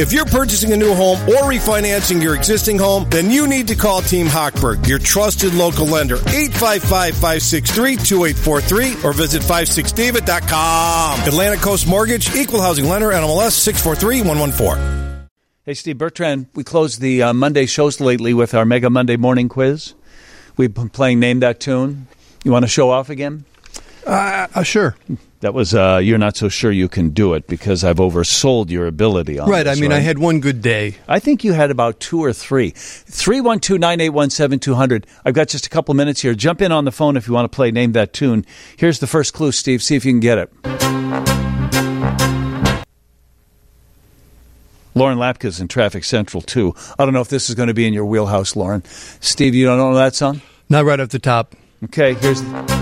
If you're purchasing a new home or refinancing your existing home, then you need to call Team Hochberg, your trusted local lender. 855-563-2843 or visit 56david.com. Atlantic Coast Mortgage, Equal Housing Lender, NMLS 643114. Hey, Steve Bertrand, we closed the Monday shows lately with our Mega Monday morning quiz. We've been playing Name That Tune. You want to show off again? Sure. That was, you're not so sure you can do it because I've oversold your ability on right, this, I mean, right? I had one good day. I think you had about 2 or 3. 312-981-7200. I've got just a couple minutes here. Jump in on the phone if you want to play Name That Tune. Here's the first clue, Steve. See if you can get it. Lauren Lapka's in Traffic Central, too. I don't know if this is going to be in your wheelhouse, Lauren. Steve, you don't know that song? Not right off the top. Okay, here's...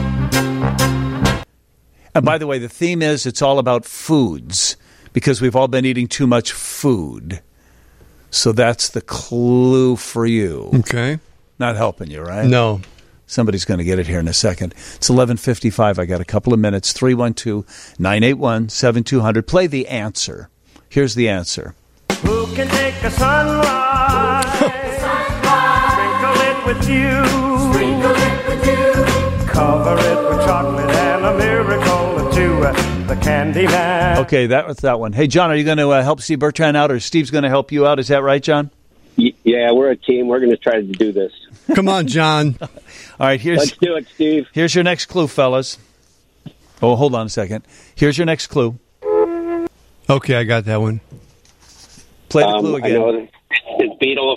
And by the way, the theme is it's all about foods because we've all been eating too much food. So that's the clue for you. Okay. Not helping you, right? No. Somebody's going to get it here in a second. It's 11:55. I got a couple of minutes. 312-981-7200. Play the answer. Here's the answer. Who can take a sunrise? Sprinkle it with you. Sprinkle it with you. Cover it with chocolate and a miracle or two. The Candy Man. Okay, that was that one. Hey, John, are you going to help Steve Bertrand out, or Steve's going to help you out? Is that right, John? Yeah, we're a team. We're going to try to do this. Come on, John. All right, let's do it, Steve. Here's your next clue, fellas. Oh, hold on a second. Here's your next clue. Okay, I got that one. Play the clue again. I know it's Beatles.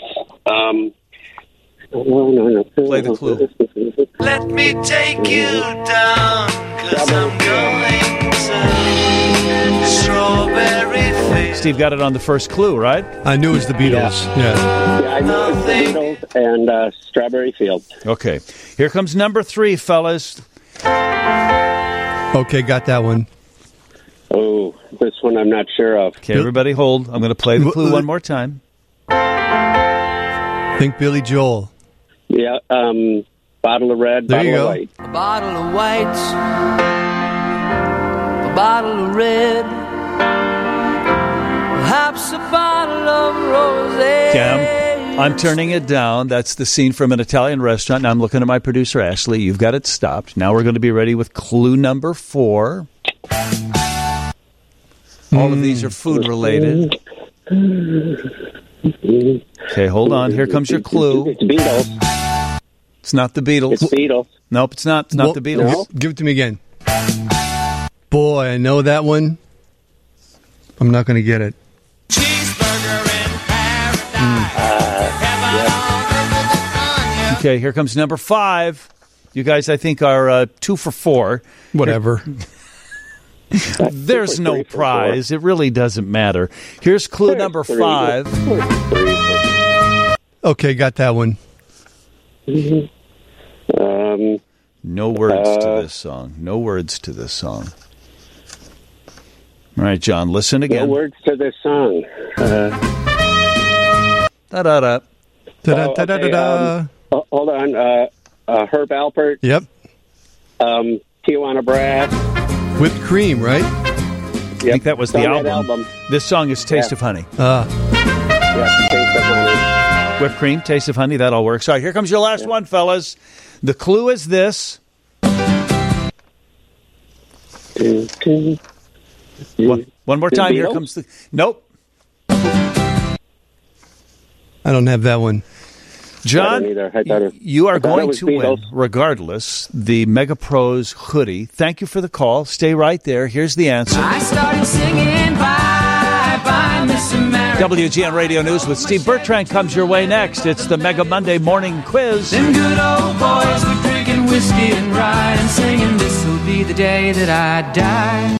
Play the clue. Let me take you down, 'cause I'm going to Strawberry Fields. Steve got it on the first clue, right? I knew it was the Beatles. Yeah. Yeah, I know it's the Beatles and Strawberry Fields. Okay. Here comes number 3, fellas. Okay, got that one. Oh, this one I'm not sure of. Okay, everybody hold. I'm going to play the clue one more time. Think Billy Joel. Yeah, bottle of red, there bottle you of go. white. A bottle of white, a bottle of red, perhaps a bottle of rosé. Cam, I'm turning it down. That's the scene from an Italian restaurant. Now I'm looking at my producer, Ashley. You've got it stopped. Now we're going to be ready with clue number 4. All of these are food-related. Okay, hold on. Here comes your clue. It's Beatles. It's not the Beatles. It's Beatles. Nope, it's not. It's not the Beatles. No. Give it to me again. Boy, I know that one. I'm not going to get it. Cheeseburger in paradise. Okay, here comes number 5. You guys, I think, are 2 for 4. Whatever. There's no prize. It really doesn't matter. Here's clue number 5. Okay, got that one. No words to this song. No words to this song. All right, John, listen again. No words to this song. Da-da-da. Da-da-da-da-da. Hold on. Herb Alpert. Yep. Tijuana Brass. Whipped cream, right? I think that was the album. This song is Taste of Honey. Yeah, Taste of Honey. Whipped cream, Taste of Honey, that all works. All right, here comes your last one, fellas. The clue is this. One more time. Here comes the... Nope. I don't have that one. John, you are going to Beatles. win, regardless, the Mega Pros hoodie. Thank you for the call. Stay right there. Here's the answer. I started singing Bye Bye Miss America. WGN Radio News with Steve Bertrand comes your way next. It's the Mega Monday Morning Quiz. Them good old boys were drinking whiskey and rye and singing, this'll be the day that I die.